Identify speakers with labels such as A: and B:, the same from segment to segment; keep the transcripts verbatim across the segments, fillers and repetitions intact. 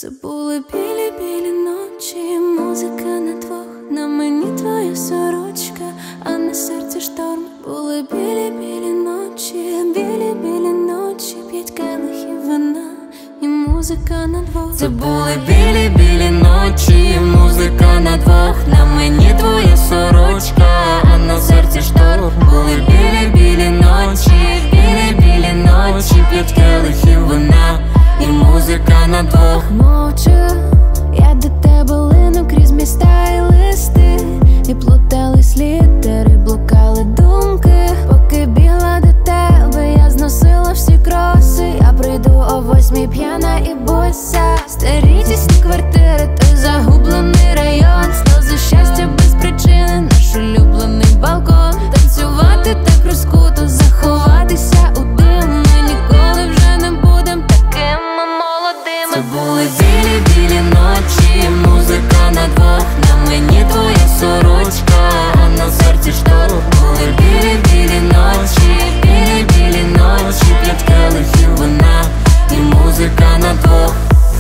A: Це були білі-білі ночі, музика на двох, на мені твоя сорочка, а на серці шторм. Були білі-білі ночі, білі-білі ночі, п'ять келихів вина і музика на двох. Це були білі-білі ночі, музика на двох, на мені твоя сорочка, а на серці шторм. Були білі-білі ночі, білі-білі ночі, п'ять келихів вина і музика на двох. Мовчу, я до тебе лину крізь міста і листи, і плутались літери, блукали думки. Поки бігла до тебе, я зносила всі кроси. Я прийду о восьмій п'яна і боса. Старі тісні квартири, той загублений район. Сльози щастя без причини, наш улюблений балкон. Танцювати так розкуто, заховатися у дим. Ми ніколи вже не будем такими молодими. Це були білі-білі ночі, музика на двох, на мені твоя сорочка, а на серці шторм. Були білі-білі ночі, білі-білі ночі, п'ять келихів вина і музика на двох.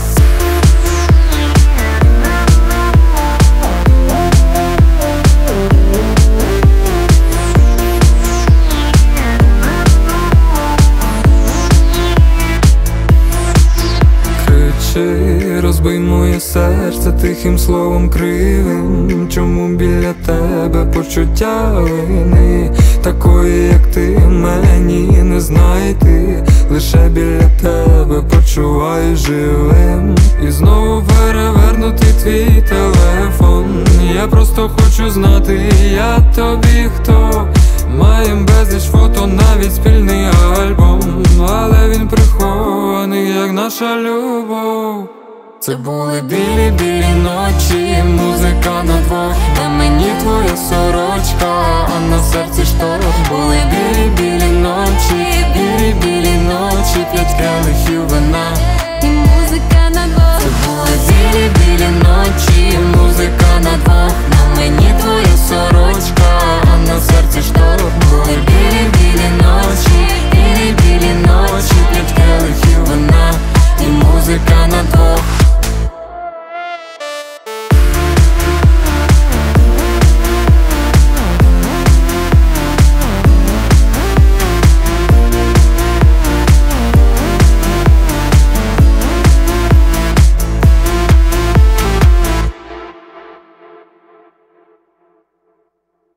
B: Розбий моє серце тихим словом кривим. Чому біля тебе почуття вини? Такої, як ти, мені не знайти. Лише біля тебе почуваю живим. І знову перевернутий твій телефон. Я просто хочу знати, я тобі хто. Маєм безліч фото, навіть спільний альбом, але він прихований, як наша любов.
A: Це були білі-білі ночі, музика на двох, на мені твоя сорочка, а на серці шторм. Були білі-білі ночі,